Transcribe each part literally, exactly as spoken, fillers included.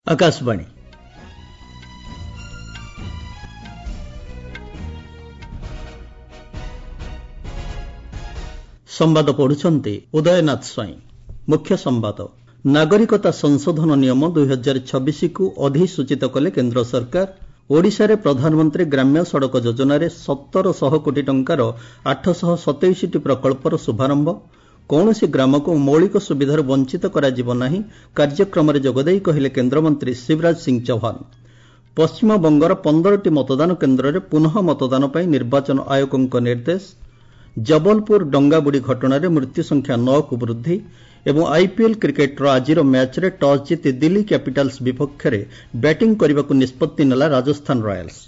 आकाशवाणी संवाद पढ़ुछंती उदयनाथ स्वाई। मुख्य संवाद नागरिकता संशोधन नियम दुई हजार छब्बीस को अधिसूचित कले केंद्र सरकार। ओडिशा रे प्रधानमंत्री ग्राम्य सड़क योजन सतर शह कोटी टंकार आठशह सतैश टी प्रकल्पर शुभारंभ। कौनसी ग्राम को मौलिक सुविधार वंचित कराजिब नाही। कार्यक्रम में जोगदेई कहले केन्द्रमंत्री शिवराज सिंह चौहान। पश्चिम बंगर पंद्रह टी मतदान केन्द्र में पुनः मतदान पर निर्वाचन आयोगों निर्देश। जबलपुर डंगाबुड़ी घटन मृत्यु संख्या नौ को वृद्धि। एवं आईपीएल क्रिकेटर आज मैच रे टॉस जीति दिल्ली कैपिटल्स विपक्ष में बैटिंग करने को निष्पत्ति नेला राजस्थान रॉयल्स।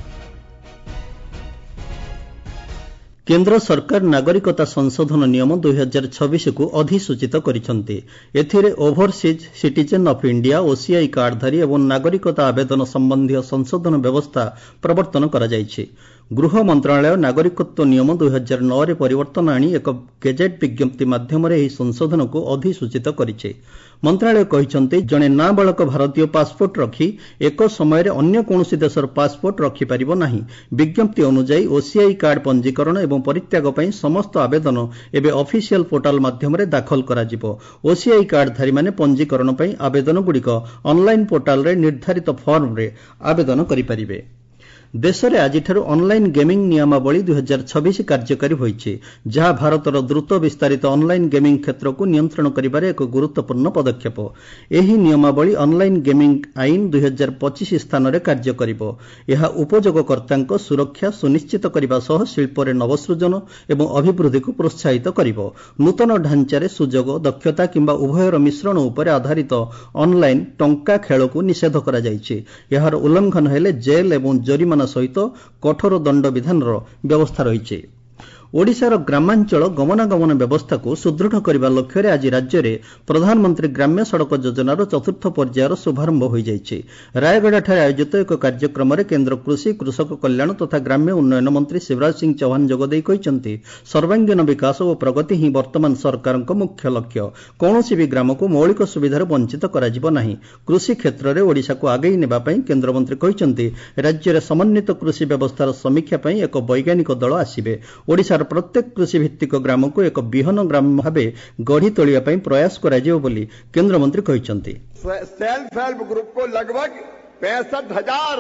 केंद्र सरकार नागरिकता संशोधन नियम दुई हजार छब्बीस को अधिसूचित करिसेंती। एथिरे overseas citizen of India OCI कार्डधारी एवं नागरिकता आवेदन संबंधी संशोधन व्यवस्था प्रवर्तन करा जायछि। गृह मंत्रालय नागरिकत्व नियम दुई हजार नौ रे परिवर्तन आनी एक गेजेट विज्ञप्ति माध्यम रे संशोधन को अधिसूचित करिছে। मंत्रालय कहिसेंती जणे नाबालक भारतीय पासपोर्ट रखी एक समय रे अन्य कोनोसी देशर पासपोर्ट रखि परिबो नाही। विज्ञप्ति अनुसार ओसीआई कार्ड पंजीकरण एवं परित्याग पई समस्त आवेदन एबे ऑफिशियल पोर्टल माध्यम रे दाखल करा जिवो। ओसीआई कार्डधारी माने पंजीकरण पई आवेदन गुडिक ऑनलाइन पोर्टल रे निर्धारित फॉर्म रे आवेदन करि परिबे। देश में आज ऑनलाइन गेमिंग नियमावली दुई हजार छब्बीस कार्यकारी होइछि, जहां भारतर द्रुत विस्तारित ऑनलाइन गेमिंग क्षेत्र को नियंत्रण करिबारे एक गुरुत्वपूर्ण पदक्षेप। एही नियमावली ऑनलाइन गेमिंग आईन दुई हजार पच्चीस स्थान रे कार्य करिबो। यह उपयोगकर्तांक सुरक्षा सुनिश्चित करने सह शिल्परे नवसृजन एवं अभिवृद्धि को प्रोत्साहित करिबो। नूतन ढांचारे सुजोग दक्षता किंबा उभयर मिश्रण उपर आधारित ऑनलाइन टंका खेल को निषेध करा जायछि। यार उल्लंघन हेले जेल एवं जरिमाना सहित कठोर दंड विधान व्यवस्था रही। ओडिशार ग्रामांचल गमनागमन व्यवस्था को सुदृढ़ करने लक्ष्य आज राज्य में प्रधानमंत्री ग्राम्य सड़क योजनार चतुर्थ पर्यायर शुभारंभ हो जाइछि। रायगढ़ आयोजित एक कार्यक्रम में केन्द्र कृषि कृषक कल्याण तथा ग्राम्य उन्नयन मंत्री शिवराज सिंह चौहान जोगदेई कहते सर्वांगीन विकास और प्रगति ही वर्तमान सरकार मुख्य लक्ष्य। कौनसी भी ग्राम को मौलिक सुविधार वंचित कराजिब नाही। कृषि क्षेत्र में ओडिशा को आगेई नेबा पई केन्द्रमंत्री कहते राज्य में समन्वित कृषि व्यवस्थार समीक्षा पई एक वैज्ञानिक दल आसिबे। ओडिशा प्रत्येक कृषि भित्तिक ग्राम को एक बिहन ग्राम भावे गढ़ी तोलिया पई प्रयास कराजियो बोली केन्द्रमंत्री कहते। सेल्फ हेल्प ग्रुप को लगभग पैंसठ हजार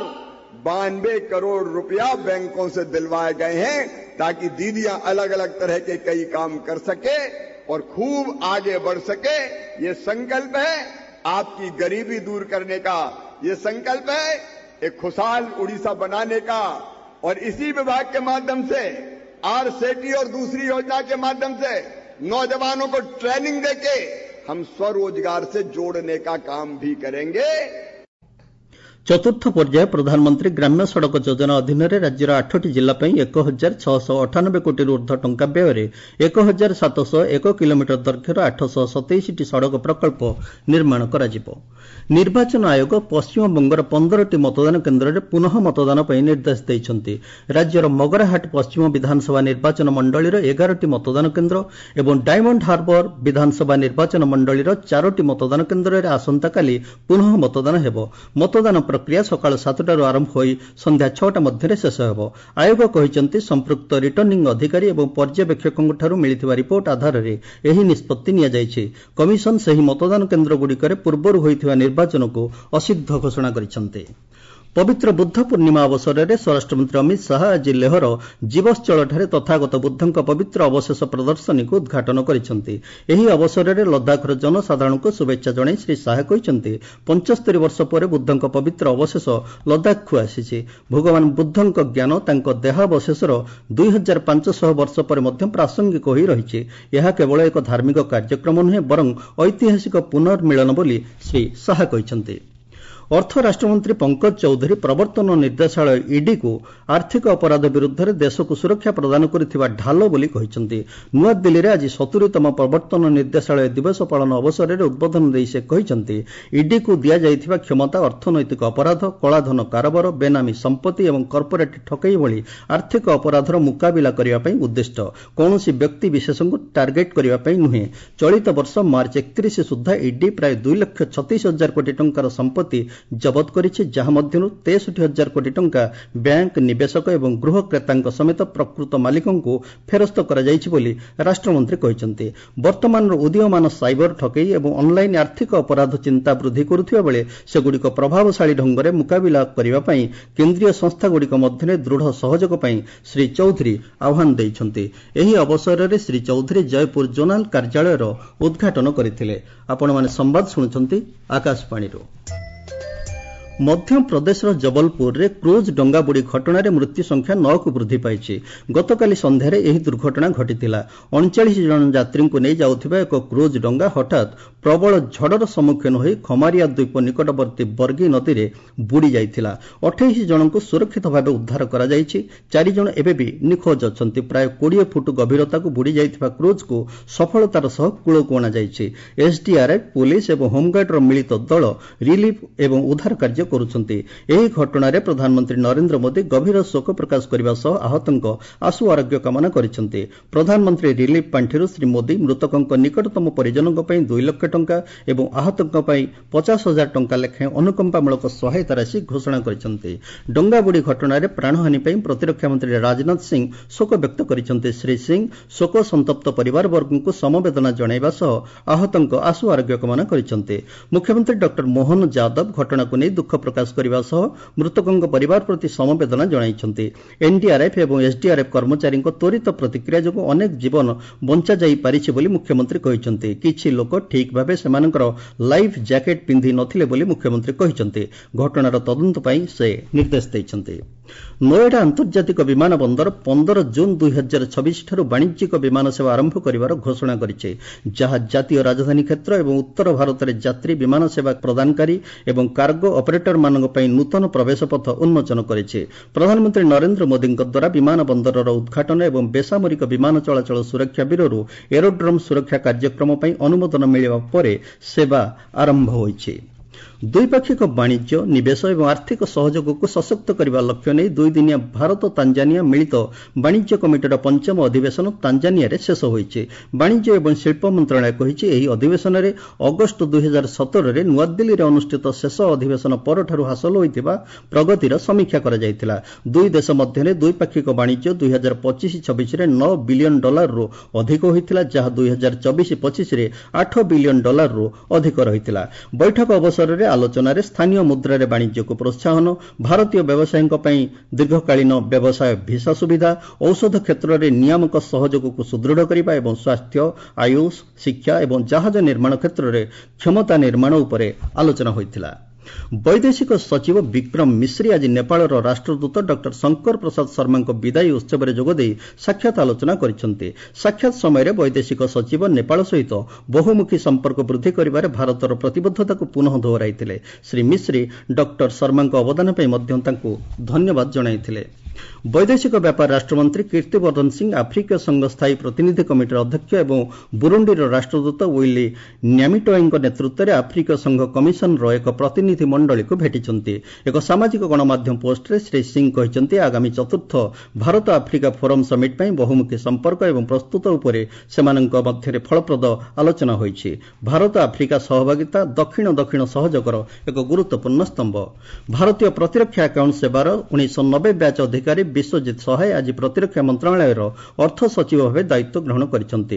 बानवे करोड़ रुपया बैंकों से दिलवाए गए हैं ताकि दीदियां अलग अलग तरह के कई काम कर सके और खूब आगे बढ़ सके। ये संकल्प है आपकी गरीबी दूर करने का, ये संकल्प है एक खुशहाल उड़ीसा बनाने का। और इसी विभाग के माध्यम से आर सेटी और दूसरी योजना के माध्यम से नौजवानों को ट्रेनिंग देके हम स्वरोजगार से जोड़ने का काम भी करेंगे। चतुर्थ पर्याय प्रधानमंत्री ग्राम्य सड़क योजना अधीन राज्यर आठटी जिला एक हजार छःश अठानबे कोटी ऊर्ध्व टंका व्यय एक हजार सातश एक किलोमीटर दैर्घ्यर आठश सतैश टी सड़क प्रकल्प निर्माण कर। निर्वाचन आयोग पश्चिम बंगर पंद्रह टी मतदान केन्द्र में पुनः मतदान पर निर्देश देइछन्ति। राज्यर मगराहाट पश्चिम विधानसभा निर्वाचन मंडलीर एगार टी मतदान केन्द्र एवं डायमंड हार्बर विधानसभा निर्वाचन मंडलीर चार टी मतदान केन्द्र में आसंताकाली पुनः मतदान हेबो। मतदान प्रक्रिया सकाळ सातटाରୁ आरंभ होई संध्या छटा मध्य शेष हेबो। आयोग कहिसंति संपृक्त रिटर्निंग अधिकारी एवं पर्यवेक्षकों ठारू मिलिथिबा रिपोर्ट आधार रे एही निष्पत्ति निया जायछि। कमिशन सही मतदान केन्द्र गुड़िकरे पूर्वरु होइथिबा निर्वाचन को असिद्ध घोषणा करिसंति। पवित्र बुद्ध पूर्णिमा अवसर में स्वराष्ट्र मंत्री अमित शाह आज लेहर जीवश्चल तथागत बुद्धंक पवित्र अवशेष प्रदर्शनी को उद्घाटन करिसेंति। एही अवसर में लद्दाखर जनसाधारण को शुभेच्छा जणाई श्री शाह कहते पचहत्तर वर्ष पर बुद्धंक पवित्र अवशेष लद्दाख को आसी। भगवान बुद्धंक ज्ञान तांको देहावशेषर दुई हजार पांचशह वर्ष पर मध्य प्रासंगिक हो रही। यह केवल एक धार्मिक कार्यक्रम नुहे बरं ऐतिहासिक पुनर्मिलन बोली श्री शाह कहते। ଅର୍ଥ ରାଷ୍ଟ୍ରମନ୍ତ୍ରୀ ପଙ୍କଜ ଚୌଧୁରୀ ପ୍ରବର୍ତ୍ତନ ନିର୍ଦ୍ଦେଶାଳୟ ଇଡିକୁ ଆର୍ଥିକ ଅପରାଧ ବିରୁଦ୍ଧରେ ଦେଶକୁ ସୁରକ୍ଷା ପ୍ରଦାନ କରିଥିବା ଢାଲ ବୋଲି କହିଛନ୍ତି। ନୂଆଦିଲ୍ଲୀରେ ଆଜି ସତୁରୀତମ ପ୍ରବର୍ତ୍ତନ ନିର୍ଦ୍ଦେଶାଳୟ ଦିବସ ପାଳନ ଅବସରରେ ଉଦ୍ବୋଧନ ଦେଇ ସେ କହିଛନ୍ତି, ଇଡିକୁ ଦିଆଯାଇଥିବା କ୍ଷମତା ଅର୍ଥନୈତିକ ଅପରାଧ, କଳାଧନ କାରବାର, ବେନାମୀ ସମ୍ପତ୍ତି ଏବଂ କର୍ପୋରେଟ୍ ଠକେଇ ଭଳି ଆର୍ଥିକ ଅପରାଧର ମୁକାବିଲା କରିବା ପାଇଁ ଉଦ୍ଦିଷ୍ଟ, କୌଣସି ବ୍ୟକ୍ତି ବିଶେଷଙ୍କୁ ଟାର୍ଗେଟ୍ କରିବା ପାଇଁ ନୁହେଁ। ଚଳିତ ବର୍ଷ ମାର୍ଚ୍ଚ ଏକତିରିଶ ସୁଦ୍ଧା ଇଡି ପ୍ରାୟ ଦୁଇ ଲକ୍ଷ ଛତିଶ ହଜାର କୋଟି ଟଙ୍କାର ସମ୍ପତ୍ତି ଜବତ କରିଛି, ଯାହା ମଧ୍ୟରୁ ତେଷଠି ହଜାର କୋଟି ଟଙ୍କା ବ୍ୟାଙ୍କ, ନିବେଶକ ଏବଂ ଗୃହ କ୍ରେତାଙ୍କ ସମେତ ପ୍ରକୃତ ମାଲିକଙ୍କୁ ଫେରସ୍ତ କରାଯାଇଛି ବୋଲି ରାଷ୍ଟ୍ରମନ୍ତ୍ରୀ କହିଛନ୍ତି। ବର୍ତ୍ତମାନର ଉଦୀୟମାନ ସାଇବର ଠକେଇ ଏବଂ ଅନ୍ଲାଇନ୍ ଆର୍ଥିକ ଅପରାଧ ଚିନ୍ତା ବୃଦ୍ଧି କରୁଥିବା ବେଳେ ସେଗୁଡ଼ିକ ପ୍ରଭାବଶାଳୀ ଢଙ୍ଗରେ ମୁକାବିଲା କରିବା ପାଇଁ କେନ୍ଦ୍ରୀୟ ସଂସ୍ଥାଗୁଡ଼ିକ ମଧ୍ୟରେ ଦୃଢ଼ ସହଯୋଗ ପାଇଁ ଶ୍ରୀ ଚୌଧୁରୀ ଆହ୍ୱାନ ଦେଇଛନ୍ତି। ଏହି ଅବସରରେ ଶ୍ରୀ ଚୌଧୁରୀ ଜୟପୁର ଜୋନାଲ କାର୍ଯ୍ୟାଳୟର ଉଦ୍ଘାଟନ କରିଥିଲେ। ଆପଣମାନେ ସମ୍ବାଦ ଶୁଣୁଛନ୍ତି ଆକାଶବାଣୀରୁ। ମଧ୍ୟପ୍ରଦେଶର ଜବଲପୁରରେ କ୍ରୁଜ୍ ଡଙ୍ଗାବୁଡ଼ି ଘଟଣାରେ ମୃତ୍ୟୁ ସଂଖ୍ୟା ନଅକୁ ବୃଦ୍ଧି ପାଇଛି। ଗତକାଲି ସନ୍ଧ୍ୟାରେ ଏହି ଦୁର୍ଘଟଣା ଘଟିଥିଲା। ଅଣଚାଳିଶ ଜଣ ଯାତ୍ରୀଙ୍କୁ ନେଇ ଯାଉଥିବା ଏକ କ୍ରୁଜ୍ ଡଙ୍ଗା ହଠାତ୍ ପ୍ରବଳ ଝଡ଼ର ସମ୍ମୁଖୀନ ହୋଇ ଖମାରିଆ ଦ୍ୱୀପ ନିକଟବର୍ତ୍ତୀ ବର୍ଗୀ ନଦୀରେ ବୁଡ଼ି ଯାଇଥିଲା। ଅଠେଇଶ ଜଣଙ୍କୁ ସୁରକ୍ଷିତ ଭାବେ ଉଦ୍ଧାର କରାଯାଇଛି। ଚାରି ଜଣ ଏବେ ବି ନିଖୋଜ ଅଛନ୍ତି। ପ୍ରାୟ କୋଡ଼ିଏ ଫୁଟ ଗଭୀରତାକୁ ବୁଡ଼ି ଯାଇଥିବା କ୍ରୁଜ୍କୁ ସଫଳତାର ସହ କୂଳକୁ ଅଣାଯାଇଛି। ଏସ୍ଡିଆର୍ଏଫ୍, ପୁଲିସ୍ ଏବଂ ହୋମ୍ଗାର୍ଡର ମିଳିତ ଦଳ ରିଲିଫ୍ ଏବଂ ଉଦ୍ଧାର କାର୍ଯ୍ୟ କରୁଛନ୍ତି। ଏହି ଘଟଣାରେ ପ୍ରଧାନମନ୍ତ୍ରୀ ନରେନ୍ଦ୍ର ମୋଦି ଗଭୀର ଶୋକ ପ୍ରକାଶ କରିବା ସହ ଆହତଙ୍କ ଆଶୁ ଆରୋଗ୍ୟ କାମନା କରିଛନ୍ତି। ପ୍ରଧାନମନ୍ତ୍ରୀ ରିଲିଫ୍ ପାଣ୍ଠିରୁ ଶ୍ରୀ ମୋଦି ମୃତକଙ୍କ ନିକଟତମ ପରିଜନଙ୍କ ପାଇଁ ଦୁଇ ଲକ୍ଷ ଟଙ୍କା ଏବଂ ଆହତଙ୍କ ପାଇଁ ପଚାଶ ହଜାର ଟଙ୍କା ଲେଖାଏଁ ଅନୁକମ୍ପାମୂଳକ ସହାୟତା ରାଶି ଘୋଷଣା କରିଛନ୍ତି। ଡଙ୍ଗାବୁଡ଼ି ଘଟଣାରେ ପ୍ରାଣହାନୀ ପାଇଁ ପ୍ରତିରକ୍ଷା ମନ୍ତ୍ରୀ ରାଜନାଥ ସିଂ ଶୋକ ବ୍ୟକ୍ତ କରିଛନ୍ତି। ଶ୍ରୀ ସିଂ ଶୋକ ସନ୍ତପ୍ତ ପରିବାରବର୍ଗଙ୍କୁ ସମବେଦନା ଜଣାଇବା ସହ ଆହତଙ୍କ ଆଶୁ ଆରୋଗ୍ୟ କାମନା କରିଛନ୍ତି। ମୁଖ୍ୟମନ୍ତ୍ରୀ ଡକ୍ଟର ମୋହନ ଯାଦବ ଘଟଣାକୁ ନେଇ ଦୁଃଖ ପ୍ରକାଶ କରିବା ସହ ମୃତକଙ୍କ ପରିବାର ପ୍ରତି ସମବେଦନା ଜଣାଇଛନ୍ତି। ଏନ୍ଡିଆର୍ଏଫ୍ ଏବଂ ଏସ୍ଡିଆର୍ଏଫ୍ କର୍ମଚାରୀଙ୍କ ତ୍ୱରିତ ପ୍ରତିକ୍ରିୟା ଯୋଗୁଁ ଅନେକ ଜୀବନ ବଞ୍ଚାଯାଇ ପାରିଛି ବୋଲି ମୁଖ୍ୟମନ୍ତ୍ରୀ କହିଛନ୍ତି। କିଛି ଲୋକ ଠିକ୍ ଭାବେ ସେମାନଙ୍କର ଲାଇଫ୍ ଜ୍ୟାକେଟ୍ ପିନ୍ଧି ନଥିଲେ ବୋଲି ମୁଖ୍ୟମନ୍ତ୍ରୀ କହିଛନ୍ତି। ଘଟଣାର ତଦନ୍ତ ପାଇଁ ସେ ନିର୍ଦ୍ଦେଶ ଦେଇଛନ୍ତି। ନୋଏଡା ଆନ୍ତର୍ଜାତିକ ବିମାନ ବନ୍ଦର ପନ୍ଦର ଜୁନ୍ ଦୁଇ ହଜାର ଛବିଶ ଠାରୁ ବାଣିଜ୍ୟିକ ବିମାନ ସେବା ଆରମ୍ଭ କରିବାର ଘୋଷଣା କରିଛି, ଯାହା ଜାତୀୟ ରାଜଧାନୀ କ୍ଷେତ୍ର ଏବଂ ଉତ୍ତର ଭାରତରେ ଯାତ୍ରୀ ବିମାନ ସେବା ପ୍ରଦାନକାରୀ ଏବଂ କାର୍ଗୋ ଅପରେଟରମାନଙ୍କ ପାଇଁ ନୂତନ ପ୍ରବେଶ ପଥ ଉନ୍ମୋଚନ କରିଛି। ପ୍ରଧାନମନ୍ତ୍ରୀ ନରେନ୍ଦ୍ର ମୋଦିଙ୍କ ଦ୍ୱାରା ବିମାନ ବନ୍ଦରର ଉଦ୍ଘାଟନ ଏବଂ ବେସାମରିକ ବିମାନ ଚଳାଚଳ ସୁରକ୍ଷା ବ୍ୟରୋରୁ ଏରୋଡ୍ରୋମ୍ ସୁରକ୍ଷା କାର୍ଯ୍ୟକ୍ରମ ପାଇଁ ଅନୁମୋଦନ ମିଳିବା ପରେ ସେବା ଆରମ୍ଭ ହୋଇଛି। ଦ୍ୱିପାକ୍ଷିକ ବାଣିଜ୍ୟ, ନିବେଶ ଏବଂ ଆର୍ଥିକ ସହଯୋଗକୁ ସଶକ୍ତ କରିବା ଲକ୍ଷ୍ୟ ନେଇ ଦୁଇଦିନିଆ ଭାରତ ତାଞ୍ଜାନିଆ ମିଳିତ ବାଣିଜ୍ୟ କମିଟିର ପଞ୍ଚମ ଅଧିବେଶନ ତାଞ୍ଜାନିଆରେ ଶେଷ ହୋଇଛି। ବାଣିଜ୍ୟ ଏବଂ ଶିଳ୍ପ ମନ୍ତ୍ରଣାଳୟ କହିଛି, ଏହି ଅଧିବେଶନରେ ଅଗଷ୍ଟ ଦୁଇ ହଜାର ସତରରେ ନୂଆଦିଲ୍ଲୀରେ ଅନୁଷ୍ଠିତ ଶେଷ ଅଧିବେଶନ ପରଠାରୁ ହାସଲ ହୋଇଥିବା ପ୍ରଗତିର ସମୀକ୍ଷା କରାଯାଇଥିଲା। ଦୁଇ ଦେଶ ମଧ୍ୟରେ ଦ୍ୱିପାକ୍ଷିକ ବାଣିଜ୍ୟ ଦୁଇ ହଜାର ପଚିଶ ଛବିଶରେ ନଅ ବିଲିୟନ ଡଲାରରୁ ଅଧିକ ହୋଇଥିଲା, ଯାହା ଦୁଇ ହଜାର ଚବିଶ ପଚିଶରେ ଆଠ ବିଲିୟନ ଡଲାରରୁ ଅଧିକ ରହିଥିଲା। ବୈଠକ ଅବସରରେ ଆଲୋଚନାରେ ସ୍ଥାନୀୟ ମୁଦ୍ରାରେ ବାଣିଜ୍ୟକୁ ପ୍ରୋତ୍ସାହନ, ଭାରତୀୟ ବ୍ୟବସାୟୀଙ୍କ ପାଇଁ ଦୀର୍ଘକାଳୀନ ବ୍ୟବସାୟ ଭିସା ସୁବିଧା, ଔଷଧ କ୍ଷେତ୍ରରେ ନିୟାମକ ସହଯୋଗକୁ ସୁଦୃଢ଼ କରିବା ଏବଂ ସ୍ୱାସ୍ଥ୍ୟ, ଆୟୁଷ, ଶିକ୍ଷା ଏବଂ ଜାହାଜ ନିର୍ମାଣ କ୍ଷେତ୍ରରେ କ୍ଷମତା ନିର୍ମାଣ ଉପରେ ଆଲୋଚନା ହୋଇଥିଲା। ବୈଦେଶିକ ସଚିବ ବିକ୍ରମ ମିଶ୍ରି ଆଜି ନେପାଳର ରାଷ୍ଟ୍ରଦୂତ ଡକ୍ଟର ଶଙ୍କର ପ୍ରସାଦ ଶର୍ମାଙ୍କ ବିଦାୟୀ ଉତ୍ସବରେ ଯୋଗଦେଇ ସାକ୍ଷାତ ଆଲୋଚନା କରିଛନ୍ତି। ସାକ୍ଷାତ ସମୟରେ ବୈଦେଶିକ ସଚିବ ନେପାଳ ସହିତ ବହୁମୁଖୀ ସମ୍ପର୍କ ବୃଦ୍ଧି କରିବାରେ ଭାରତର ପ୍ରତିବଦ୍ଧତାକୁ ପୁନଃ ଦୋହରାଇଥିଲେ। ଶ୍ରୀ ମିଶ୍ରି ଡକ୍ଟର ଶର୍ମାଙ୍କ ଅବଦାନ ପାଇଁ ମଧ୍ୟ ତାଙ୍କୁ ଧନ୍ୟବାଦ ଜଣାଇଥିଲେ। ବୈଦେଶିକ ବ୍ୟାପାର ରାଷ୍ଟ୍ରମନ୍ତ୍ରୀ କୀର୍ତ୍ତିବର୍ଦ୍ଧନ ସିଂ ଆଫ୍ରିକୀୟ ସଂଘ ସ୍ଥାୟୀ ପ୍ରତିନିଧି କମିଟିର ଅଧ୍ୟକ୍ଷ ଏବଂ ବୁରୁଣ୍ଡିର ରାଷ୍ଟ୍ରଦୂତ ୱିଲି ନ୍ୟାମିଟୋଏଙ୍କ ନେତୃତ୍ୱରେ ଆଫ୍ରିକୀୟ ସଂଘ କମିଶନର ଏକ ପ୍ରତିନିଧି ମଣ୍ଡଳୀକୁ ଭେଟିଛନ୍ତି। ଏକ ସାମାଜିକ ଗଣମାଧ୍ୟମ ପୋଷ୍ଟରେ ଶ୍ରୀ ସିଂ କହିଛନ୍ତି, ଆଗାମୀ ଚତୁର୍ଥ ଭାରତ ଆଫ୍ରିକା ଫୋରମ୍ ସମିଟ୍ ପାଇଁ ବହୁମୁଖୀ ସମ୍ପର୍କ ଏବଂ ପ୍ରସ୍ତୁତ ଉପରେ ସେମାନଙ୍କ ମଧ୍ୟରେ ଫଳପ୍ରଦ ଆଲୋଚନା ହୋଇଛି। ଭାରତ ଆଫ୍ରିକା ସହଭାଗିତା ଦକ୍ଷିଣ ଦକ୍ଷିଣ ସହଯୋଗର ଏକ ଗୁରୁତ୍ୱପୂର୍ଣ୍ଣ ସ୍ତମ୍ଭ। ଭାରତୀୟ ପ୍ରତିରକ୍ଷା ଆକାଉଣ୍ଟ ସେବାର ଉଣେଇଶହ ନବେ ବ୍ୟାଚ୍ ଅଧିକାରୀ ବିଶ୍ୱଜିତ ସହାୟ ଆଜି ପ୍ରତିରକ୍ଷା ମନ୍ତ୍ରଣାଳୟର ଅର୍ଥ ସଚିବ ଭାବେ ଦାୟିତ୍ୱ ଗ୍ରହଣ କରିଛନ୍ତି।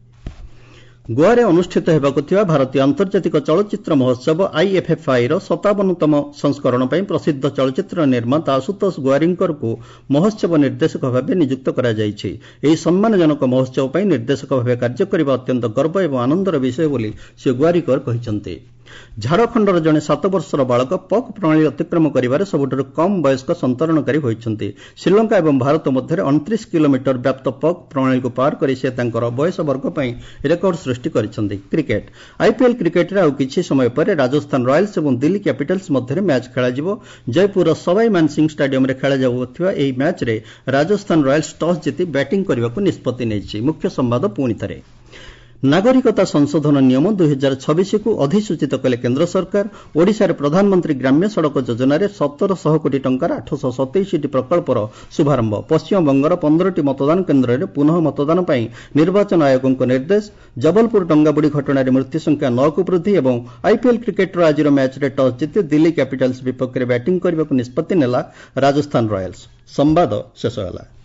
ଗୋଆରେ ଅନୁଷ୍ଠିତ ହେବାକୁ ଥିବା ଭାରତୀୟ ଆନ୍ତର୍ଜାତିକ ଚଳଚ୍ଚିତ୍ର ମହୋତ୍ସବ ଆଇଏଫ୍ଏଫ୍ଆଇର ସତାବନତମ ସଂସ୍କରଣ ପାଇଁ ପ୍ରସିଦ୍ଧ ଚଳଚ୍ଚିତ୍ର ନିର୍ମାତା ଆଶୁତୋଷ ଗୋଆରିଙ୍କରଙ୍କୁ ମହୋତ୍ସବ ନିର୍ଦ୍ଦେଶକ ଭାବେ ନିଯୁକ୍ତ କରାଯାଇଛି। ଏହି ସମ୍ମାନଜନକ ମହୋତ୍ସବ ପାଇଁ ନିର୍ଦ୍ଦେଶକ ଭାବେ କାର୍ଯ୍ୟ କରିବା ଅତ୍ୟନ୍ତ ଗର୍ବ ଏବଂ ଆନନ୍ଦର ବିଷୟ ବୋଲି ଶ୍ରୀ ଗୋଆରିକର କହିଛନ୍ତି। ଝାଡ଼ଖଣ୍ଡର ଜଣେ ସାତ ବର୍ଷର ବାଳକ ପକ୍ ପ୍ରଣାଳୀ ଅତିକ୍ରମ କରିବାରେ ସବୁଠାରୁ କମ୍ ବୟସ୍କ ସନ୍ତରଣକାରୀ ହୋଇଛନ୍ତି। ଶ୍ରୀଲଙ୍କା ଏବଂ ଭାରତ ମଧ୍ୟରେ ଅଣତିରିଶ କିଲୋମିଟର ବ୍ୟାପ୍ତ ପକ୍ ପ୍ରଣାଳୀକୁ ପାର କରି ସେ ତାଙ୍କର ବୟସ ବର୍ଗ ପାଇଁ ରେକର୍ଡ ସୃଷ୍ଟି କରିଛନ୍ତି। କ୍ରିକେଟ୍ ଆଇପିଏଲ୍ କ୍ରିକେଟରେ ଆଉ କିଛି ସମୟ ପରେ ରାଜସ୍ଥାନ ରୟାଲ୍ସ ଏବଂ ଦିଲ୍ଲୀ କ୍ୟାପିଟାଲ୍ସ ମଧ୍ୟରେ ମ୍ୟାଚ୍ ଖେଳାଯିବ। ଜୟପୁରର ସୱାଇ ମାନସିଂ ଷ୍ଟାଡିୟମରେ ଖେଳାଯାଉଥିବା ଏହି ମ୍ୟାଚ୍ରେ ରାଜସ୍ଥାନ ରୟାଲ୍ସ ଟସ୍ ଜିତି ବ୍ୟାଟିଂ କରିବାକୁ ନିଷ୍ପତ୍ତି ନେଇଛି। ମୁଖ୍ୟ ସମ୍ବାଦ ପୁଣି ଥରେ ନାଗରିକତା ସଂଶୋଧନ ନିୟମ ଦୁଇ ହଜାର ଛବିଶକୁ ଅଧିସୂଚିତ କଲେ କେନ୍ଦ୍ର ସରକାର। ଓଡ଼ିଶାରେ ପ୍ରଧାନମନ୍ତ୍ରୀ ଗ୍ରାମ୍ୟ ସଡ଼କ ଯୋଜନାରେ ସତରଶହ କୋଟି ଟଙ୍କାର ଆଠଶହ ସତେଇଶଟି ପ୍ରକଳ୍ପର ଶୁଭାରମ୍ଭ। ପଶ୍ଚିମବଙ୍ଗର ପନ୍ଦରଟି ମତଦାନ କେନ୍ଦ୍ରରେ ପୁନଃ ମତଦାନ ପାଇଁ ନିର୍ବାଚନ ଆୟୋଗଙ୍କ ନିର୍ଦ୍ଦେଶ। ଜବଲପୁର ଡଙ୍ଗାବୁଡ଼ି ଘଟଣାରେ ମୃତ୍ୟୁସଂଖ୍ୟା ନଅକୁ ବୃଦ୍ଧି ଏବଂ ଆଇପିଏଲ୍ କ୍ରିକେଟର ଆଜିର ମ୍ୟାଚ୍ରେ ଟସ୍ ଜିତି ଦିଲ୍ଲୀ କ୍ୟାପିଟାଲ୍ସ ବିପକ୍ଷରେ ବ୍ୟାଟିଂ କରିବାକୁ ନିଷ୍ପତ୍ତି ନେଲା ରାଜସ୍ଥାନ ରୟାଲ୍ସ। ସମ୍ବାଦ ଶେଷ ହେଲା।